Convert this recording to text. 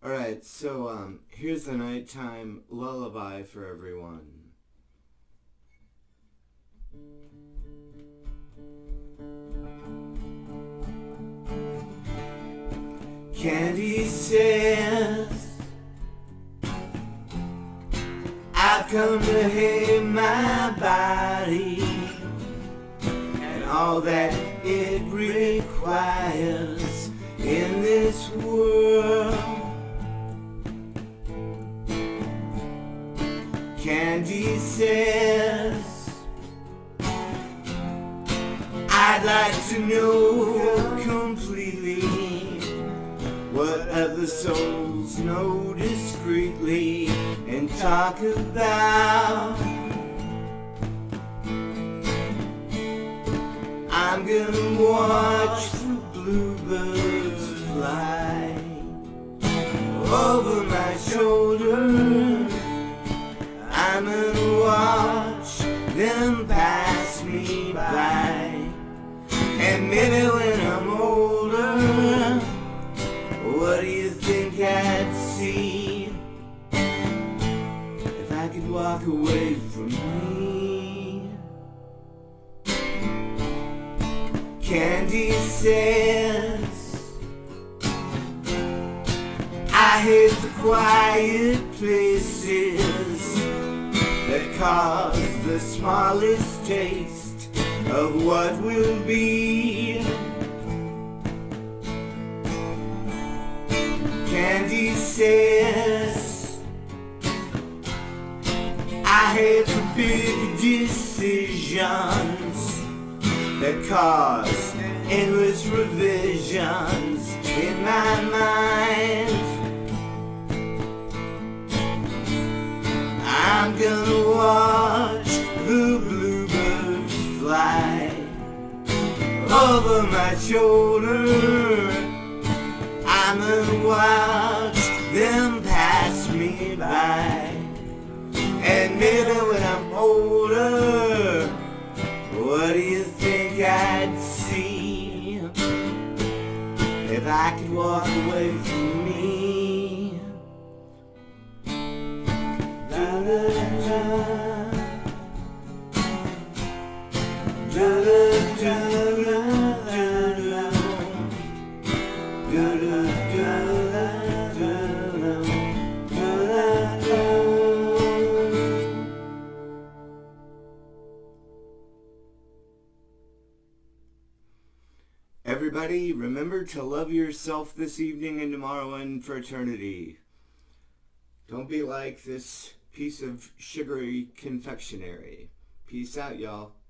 Alright, so here's the nighttime lullaby for everyone. Candy says I've come to hate my body and all that it requires in this world. Candy says I'd like to know completely what other souls know discreetly and talk about. I'm gonna watch the bluebirds fly over my shoulder. I'm gonna watch them pass me by, and maybe when I'm older, what do you think I'd see if I could walk away from me? Candy says I hate the quiet places that cause the smallest taste of what will be. Candy says I hate the big decisions that cause endless revisions in my mind. I'm gonna watch the bluebirds fly over my shoulder. I'm gonna watch them pass me by, and maybe when I'm older, what do you think I'd see if I could walk away from me? Da, da, da. Da, da, da, da, da, da. Everybody, remember to love yourself this evening and tomorrow and for eternity. Don't be like this piece of sugary confectionery. Peace out, y'all.